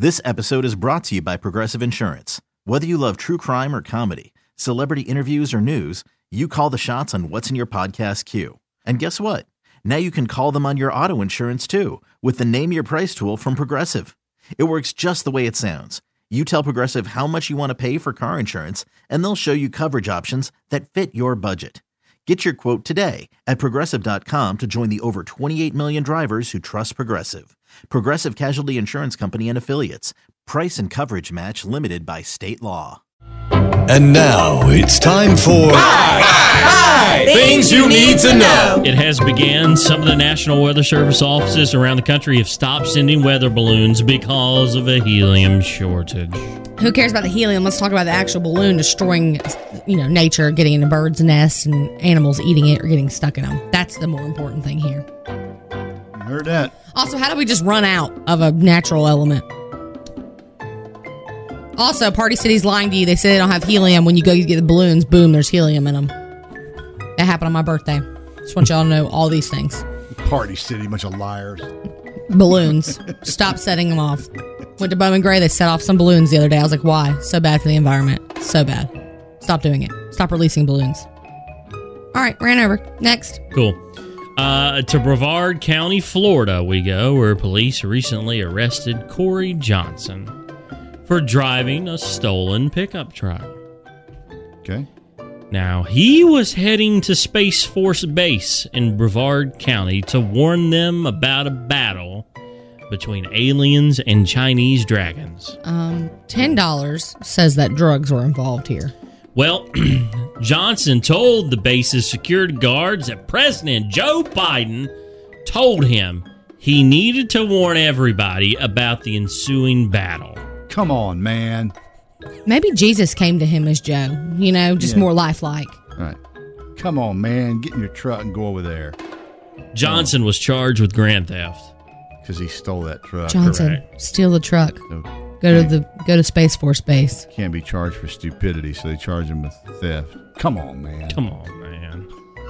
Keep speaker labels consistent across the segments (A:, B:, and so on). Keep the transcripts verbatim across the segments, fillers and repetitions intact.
A: This episode is brought to you by Progressive Insurance. Whether you love true crime or comedy, celebrity interviews or news, you call the shots on what's in your podcast queue. And guess what? Now you can call them on your auto insurance too with the Name Your Price tool from Progressive. It works just the way it sounds. You tell Progressive how much you want to pay for car insurance, and they'll show you coverage options that fit your budget. Get your quote today at Progressive dot com to join the over twenty-eight million drivers who trust Progressive. Progressive Casualty Insurance Company and Affiliates. Price and coverage match limited by state law.
B: And now it's time for
C: Five, five Things You Need to Know.
D: It has begun. Some of the National Weather Service offices around the country have stopped sending weather balloons because of a helium shortage.
E: Who cares about the helium? Let's talk about the actual balloon destroying, you know, nature, getting into birds' nests and animals eating it or getting stuck in them. That's the more important thing here.
F: Heard that.
E: Also, how do we just run out of a natural element? Also, Party City's lying to you. They say they don't have helium. When you go get the balloons, boom, there's helium in them. That happened on my birthday. Just want y'all to know all these things.
F: Party City, bunch of liars.
E: Balloons. Stop setting them off. Went to Bowman Gray. They set off some balloons the other day. I was like, why? So bad for the environment. So bad. Stop doing it. Stop releasing balloons. All right, ran over. Next.
D: Cool. Uh, to Brevard County, Florida, we go, where police recently arrested Corey Johnson for driving a stolen pickup truck.
F: Okay.
D: Now, he was heading to Space Force Base in Brevard County to warn them about a battle between aliens and Chinese dragons.
E: Um, ten dollars says that drugs were involved here.
D: Well, Johnson told the base's security guards that President Joe Biden told him he needed to warn everybody about the ensuing battle.
F: Come on, man.
E: Maybe Jesus came to him as Joe, you know, just
F: Yeah.
E: more lifelike.
F: All right. Come on, man. Get in your truck and go over there.
D: Johnson was charged with grand theft.
F: Because he stole that truck.
E: Johnson,
D: correct.
E: steal the truck.
F: So
E: Go to the go to Space Force Base.
F: can't be charged for stupidity, so they charge him with theft. Come on, man.
D: Come on, man.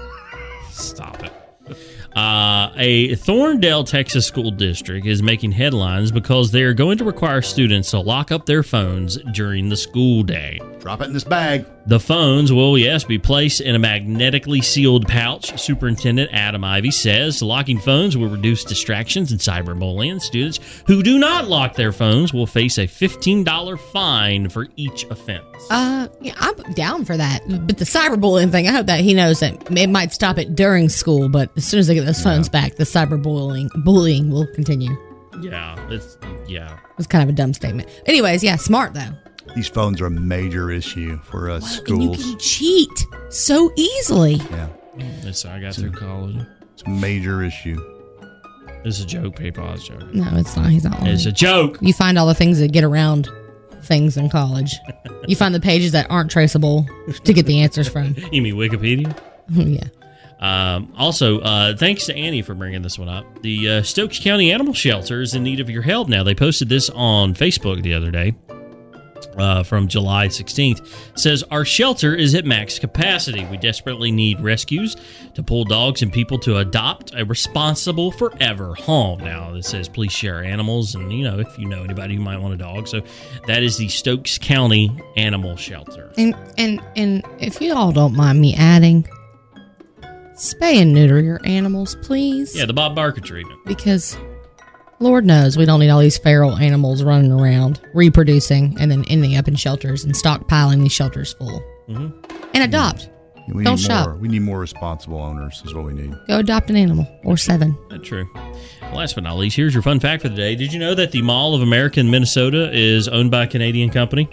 D: Stop it. Uh, a Thorndale, Texas school district is making headlines because they are going to require students to lock up their phones during the school day.
F: Drop it in this bag.
D: The phones will, yes, be placed in a magnetically sealed pouch. Superintendent Adam Ivey says locking phones will reduce distractions and cyberbullying. Students who do not lock their phones will face a fifteen dollars fine for each offense.
E: Uh, yeah, I'm down for that. But the cyberbullying thing, I hope that he knows that it might stop it during school, but as soon as they get those phones back, the cyberbullying bullying will continue.
D: Yeah, it's, yeah.
E: It's kind of a dumb statement. Anyways, yeah, smart though.
F: These phones are a major issue for us
E: And
F: schools.
E: you can cheat so easily.
F: Yeah.
D: That's how I got through college.
F: It's a major issue.
D: It's a joke, people. I was joking.
E: No, it's not. He's not lying.
D: It's a joke.
E: You find all the things that get around things in college. You find the pages that aren't traceable to get the answers from.
D: You mean Wikipedia?
E: Yeah.
D: Um, also, uh, thanks to Annie for bringing this one up. The uh, Stokes County Animal Shelter is in need of your help now. They posted this on Facebook the other day. Uh, from July sixteenth, says our shelter is at max capacity. We desperately need rescues to pull dogs and people to adopt a responsible forever home. Now, it says please share animals, and you know if you know anybody who might want a dog. So that is the Stokes County Animal Shelter.
E: And and and if you all don't mind me adding, spay and neuter your animals, please.
D: Yeah, the Bob Barker treatment.
E: Because Lord knows we don't need all these feral animals running around, reproducing, and then ending up in shelters and stockpiling these shelters full.
D: Mm-hmm.
E: And adopt.
F: We
E: Don't
F: need
E: shop.
F: more. We need more responsible owners is what we need.
E: Go adopt an animal. Or seven.
D: That's true. Last but not least, here's your fun fact for the day. Did you know that the Mall of America in Minnesota is owned by a Canadian company?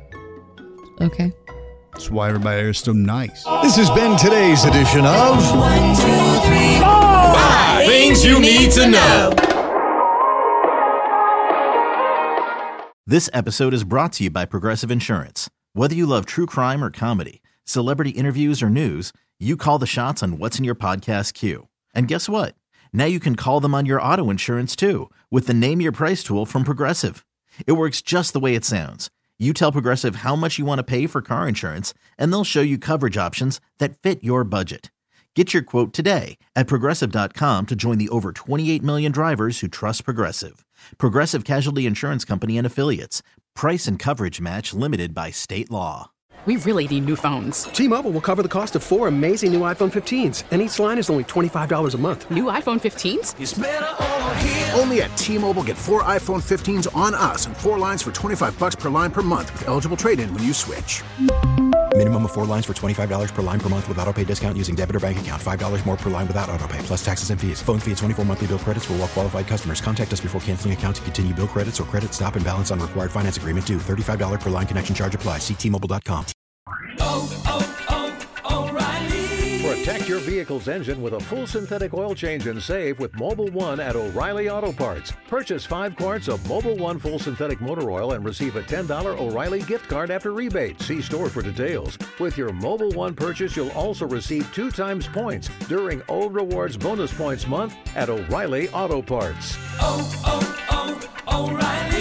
E: Okay.
F: That's why everybody there is so nice.
B: This has been today's edition of
C: One, two, three, four. Five Things You Need to Know.
A: This episode is brought to you by Progressive Insurance. Whether you love true crime or comedy, celebrity interviews or news, you call the shots on what's in your podcast queue. And guess what? Now you can call them on your auto insurance too with the Name Your Price tool from Progressive. It works just the way it sounds. You tell Progressive how much you want to pay for car insurance, and they'll show you coverage options that fit your budget. Get your quote today at Progressive dot com to join the over twenty-eight million drivers who trust Progressive. Progressive Casualty Insurance Company and Affiliates. Price and coverage match limited by state law.
G: We really need new phones.
H: T-Mobile will cover the cost of four amazing new iPhone fifteens, and each line is only twenty-five dollars a month.
G: New iPhone fifteens?
I: It's better over here. Only at T-Mobile, get four iPhone fifteens on us and four lines for twenty-five dollars per line per month with eligible trade-in when you switch.
J: Minimum of four lines for twenty-five dollars per line per month with autopay discount using debit or bank account. five dollars more per line without autopay, plus taxes and fees. Phone fee at twenty-four monthly bill credits for well qualified customers. Contact us before canceling account to continue bill credits or credit stop and balance on required finance agreement due. thirty-five dollars per line connection charge applies. See T Mobile dot com.
C: Oh, oh, oh, O'Reilly.
K: Protect your vehicle's engine with a full synthetic oil change and save with Mobil one at O'Reilly Auto Parts. Purchase five quarts of Mobil one full synthetic motor oil and receive a ten dollars O'Reilly gift card after rebate. See store for details. With your Mobil one purchase, you'll also receive two times points during O Rewards Bonus Points Month at O'Reilly Auto Parts.
C: Oh, oh, oh, O'Reilly.